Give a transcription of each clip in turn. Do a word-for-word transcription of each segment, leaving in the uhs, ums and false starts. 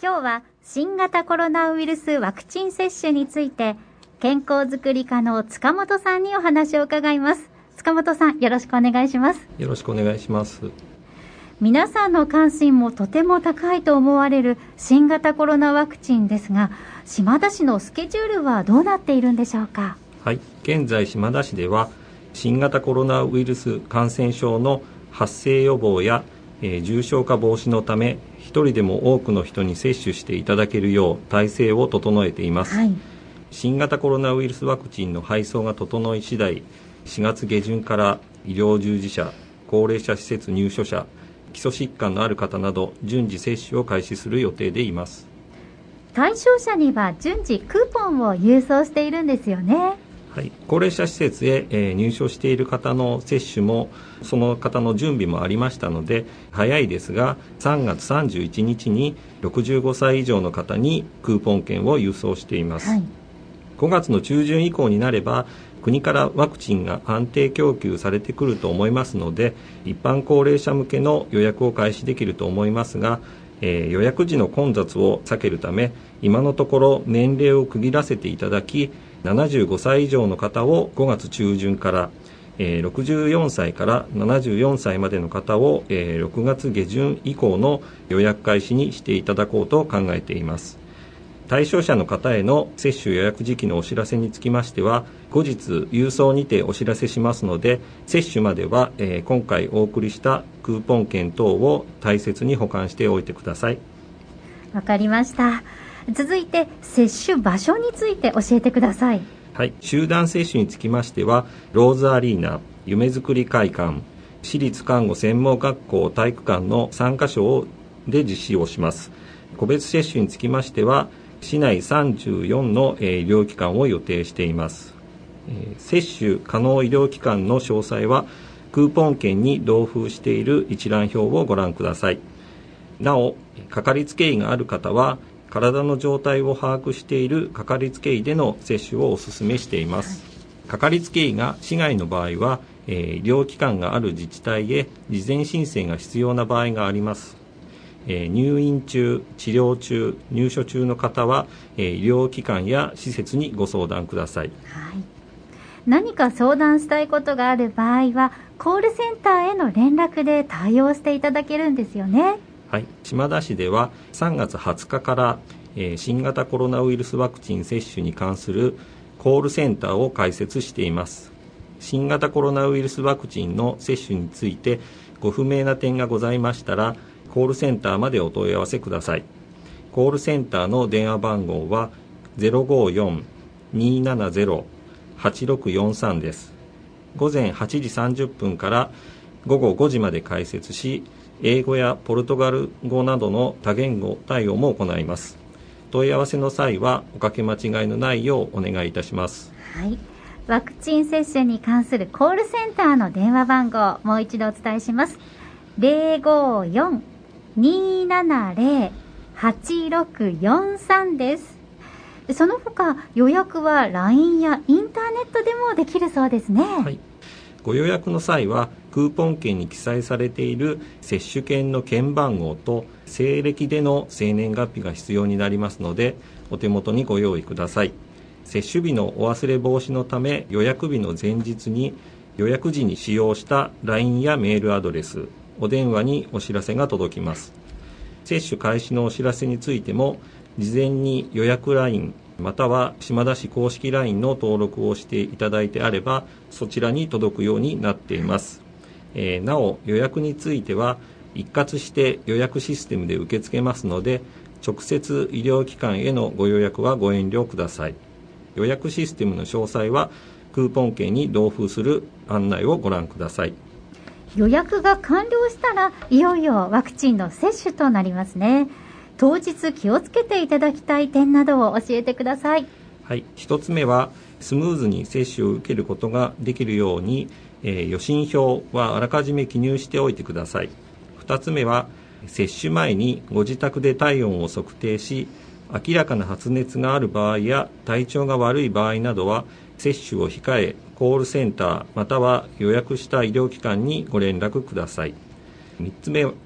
今日は新型コロナウイルスワクチン接種について健康づくり課の塚本さんにお話を伺います。塚本さん、よろしくお願いします。 よろしくお願いします。 皆さんの関心もとても高いと思われる新型コロナワクチンですが、島田市のスケジュールはどうなっているんでしょうか。 はい、現在島田市では新型コロナウイルス感染症の発生予防や、えー、重症化防止のため一人でも多くの人に接種していただけるよう体制を整えています、はい、新型コロナウイルスワクチンの配送が整い次第しがつ下旬から医療従事者、高齢者施設入所者、基礎疾患のある方など順次接種を開始する予定でいます。 対象者には順次クーポンを郵送しているんですよね。 はい、高齢者施設へ、えー、入所している方の接種もその方の準備もありましたので早いですがさんがつさんじゅういちにちにろくじゅうごさい以上の方にクーポン券を郵送しています、はい、ごがつの中旬以降になれば国からワクチンが安定供給されてくると思いますので一般高齢者向けの予約を開始できると思いますが、えー、予約時の混雑を避けるため今のところ年齢を区切らせていただきななじゅうごさい以上の方をごがつ中旬から、えー、ろくじゅうよんさいからななじゅうよんさいまでの方を、えー、ろくがつ下旬以降の予約開始にしていただこうと考えています。対象者の方への接種予約時期のお知らせにつきましては後日郵送にてお知らせしますので接種までは、えー、今回お送りしたクーポン券等を大切に保管しておいてください。 わかりました。続いて接種場所について教えてください。 はい、集団接種につきましてはローズアリーナ、夢づくり会館、私立看護専門学校体育館のさんかしょで実施をします。個別接種につきましては市内さんじゅうよんの医療機関を予定しています。接種可能医療機関の詳細はクーポン券に同封している一覧表をご覧ください。なお、かかりつけ医がある方は体の状態を把握しているかかりつけ医での接種をお勧めしています。かかりつけ医が市外の場合は、えー、医療機関がある自治体へ事前申請が必要な場合があります。えー、入院中、治療中、入所中の方は、えー、医療機関や施設にご相談ください。 はい、何か相談したいことがある場合はコールセンターへの連絡で対応していただけるんですよね。 はい、島田市ではさんがつはつかから、えー、新型コロナウイルスワクチン接種に関するコールセンターを開設しています。新型コロナウイルスワクチンの接種についてご不明な点がございましたらコールセンターまでお問い合わせください。コールセンターの電話番号は ゼロごよん にーななゼロ はちろくよんさん です。午前はちじさんじゅっぷんからごごごじまで開設し英語やポルトガル語などの多言語対応も行います。問い合わせの際はおかけ間違いのないようお願いいたします。 はい、ワクチン接種に関するコールセンターの電話番号もう一度お伝えします。 ゼロごよん にーななゼロ はちろくよんさん です。その他予約は ライン やインターネットでもできるそうですね。 はい、ご予約の際はクーポン券に記載されている接種券の券番号と西暦での生年月日が必要になりますのでお手元にご用意ください。接種日のお忘れ防止のため予約日の前日に予約時に使用した ライン やメールアドレス、お電話にお知らせが届きます。接種開始のお知らせについても事前に予約 ライン または島田市公式 ライン の登録をしていただいてあればそちらに届くようになっています。えー、なお予約については一括して予約システムで受け付けますので直接医療機関へのご予約はご遠慮ください。予約システムの詳細はクーポン券に同封する案内をご覧ください。 予約が完了したらいよいよワクチンの接種となりますね。当日気をつけていただきたい点などを教えてください。 はい、一つ目はスムーズに接種を受けることができるように、えー、予診票はあらかじめ記入しておいてください。二つ目は接種前にご自宅で体温を測定し明らかな発熱がある場合や体調が悪い場合などは接種を控えコールセンターまたは予約した医療機関にご連絡ください。みっつめ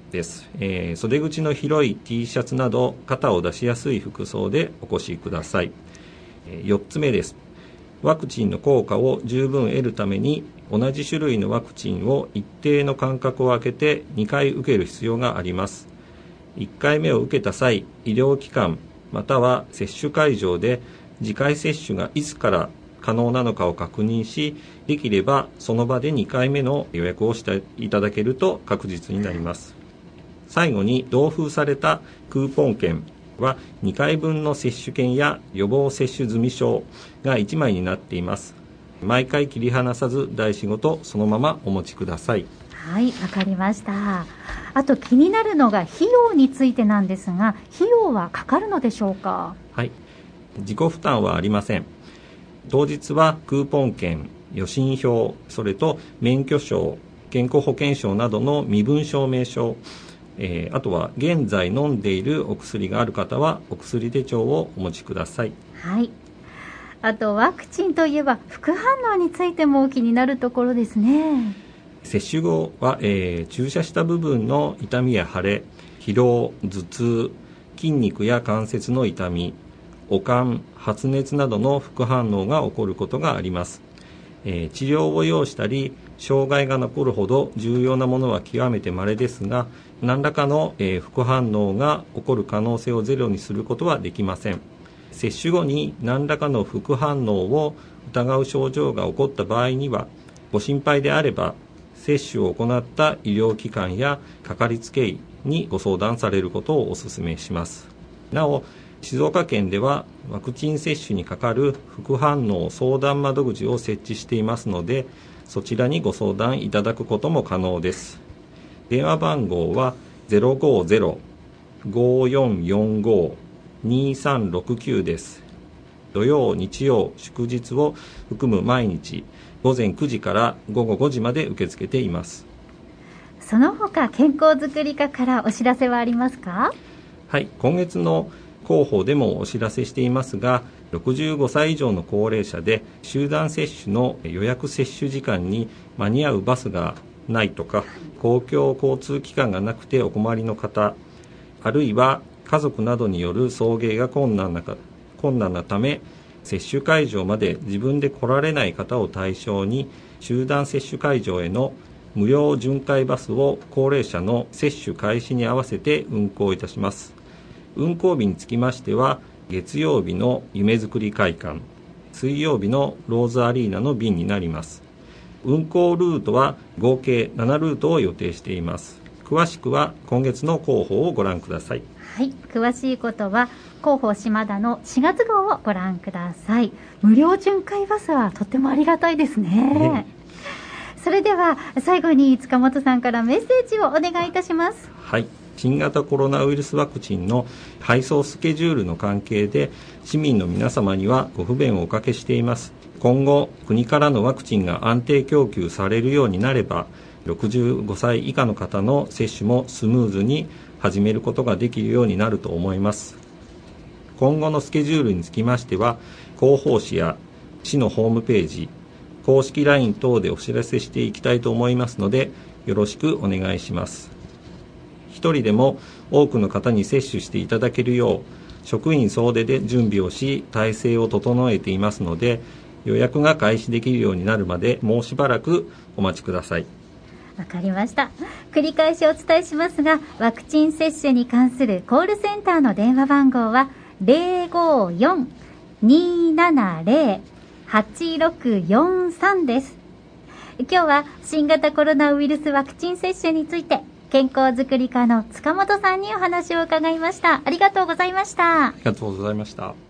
です、えー、袖口の広い T シャツなど肩を出しやすい服装でお越しください。えー、よっつめです。ワクチンの効果を十分得るために同じ種類のワクチンを一定の間隔を空けてにかい受ける必要があります。いっかいめを受けた際、医療機関または接種会場で次回接種がいつから可能なのかを確認し、できればその場でにかいめの予約をしていただけると確実になります。最後に同封されたクーポン券はにかいぶんの接種券や予防接種済証がいちまいになっています。毎回切り離さず台紙ごとそのままお持ちください。 はい、わかりました。あと気になるのが費用についてなんですが、費用はかかるのでしょうか？ はい、自己負担はありません。当日はクーポン券、予診票、それと免許証、健康保険証などの身分証明書、えー、あとは現在飲んでいるお薬がある方はお薬手帳をお持ちください。 はい。あとワクチンといえば副反応についても気になるところですね。 接種後は、えー、注射した部分の痛みや腫れ、疲労、頭痛、筋肉や関節の痛み、悪寒、発熱などの副反応が起こることがあります。えー、治療を要したり障害が残るほど重要なものは極めて稀ですが、何らかの、えー、副反応が起こる可能性をゼロにすることはできません。接種後に何らかの副反応を疑う症状が起こった場合には、ご心配であれば接種を行った医療機関やかかりつけ医にご相談されることをお勧めします。なお、静岡県ではワクチン接種にかかる副反応相談窓口を設置していますので、そちらにご相談いただくことも可能です。電話番号は ゼロごゼロ ごーよんよんご にーさんろくきゅう です。土曜、日曜、祝日を含む毎日ごぜんくじからごごごじまで受け付けています。 その他健康づくり課からお知らせはありますか？ はい、今月の広報でもお知らせしていますが、ろくじゅうごさい以上の高齢者で集団接種の予約接種時間に間に合うバスがないとか、公共交通機関がなくてお困りの方、あるいは家族などによる送迎が困難なか困難なため接種会場まで自分で来られない方を対象に、集団接種会場への無料巡回バスを高齢者の接種開始に合わせて運行いたします。運行日につきましては、月曜日の夢づくり会館、水曜日のローズアリーナの便になります。運行ルートは合計ななルートを予定しています。詳しくは今月の広報をご覧ください。 はい、詳しいことは広報島田のしがつ号をご覧ください。無料巡回バスはとってもありがたいですね。ね、それでは最後に塚本さんからメッセージをお願いいたします。 はい、新型コロナウイルスワクチンの配送スケジュールの関係で市民の皆様にはご不便をおかけしています。今後国からのワクチンが安定供給されるようになれば、ろくじゅうごさい以下の方の接種もスムーズに始めることができるようになると思います。今後のスケジュールにつきましては、広報誌や市のホームページ、公式 ライン 等でお知らせしていきたいと思いますので、よろしくお願いします。一人でも多くの方に接種していただけるよう、職員総出で準備をし、体制を整えていますので、予約が開始できるようになるまでもうしばらくお待ちください。 わかりました。繰り返しお伝えしますが、ワクチン接種に関するコールセンターの電話番号は ゼロごよん にーななゼロ はちろくよんさん です。今日は新型コロナウイルスワクチン接種について、健康づくり課の塚本さんにお話を伺いました。ありがとうございました。 ありがとうございました。